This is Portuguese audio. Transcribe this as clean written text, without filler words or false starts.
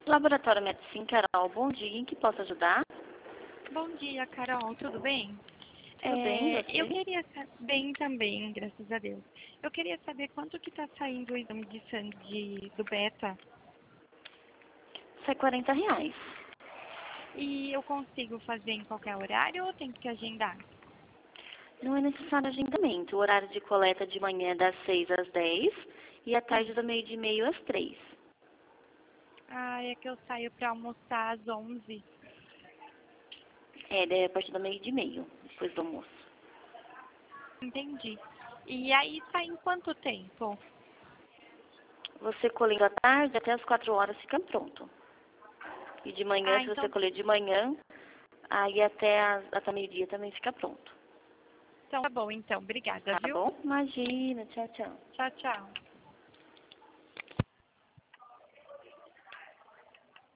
Laboratório Medicine, Carol, bom dia. Em que posso ajudar? Bom dia, Carol, tudo bem? Tudo bem, Eu você? queria saber, bem também, graças a Deus. Eu queria saber quanto que está saindo o exame de sangue do beta Sai R$ 40. e eu consigo fazer em qualquer horário ou tem que agendar? Não é necessário agendamento. O horário de coleta de manhã é das 6 às 10 e à tarde do meio-dia e meio às 3. Ah, é que eu saio para almoçar às 11. É, a partir do meio-dia e meio, depois do almoço. Entendi. E aí sai em quanto tempo? Você colhendo à tarde, até as 4 horas fica pronto. E de manhã, Ah, se você então, colher de manhã, aí até meio-dia também fica pronto. então tá bom, então. Obrigada, Tá viu? bom? Imagina, tchau, tchau. Tchau, tchau.